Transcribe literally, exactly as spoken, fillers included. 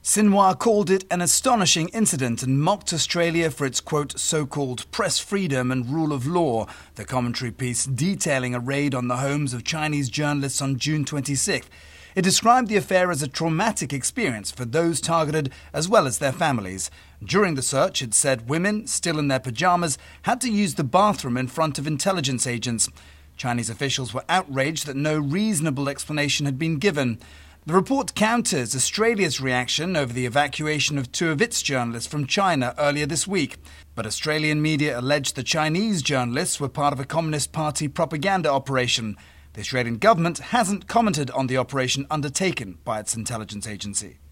Xinhua called it an astonishing incident and mocked Australia for its, quote, so-called press freedom and rule of law, the commentary piece detailing a raid on the homes of Chinese journalists on June twenty-sixth. It described the affair as a traumatic experience for those targeted as well as their families. During the search, it said women, still in their pajamas, had to use the bathroom in front of intelligence agents. Chinese officials were outraged that no reasonable explanation had been given. The report counters Australia's reaction over the evacuation of two of its journalists from China earlier this week. But Australian media alleged the Chinese journalists were part of a Communist Party propaganda operation. The Australian government hasn't commented on the operation undertaken by its intelligence agency.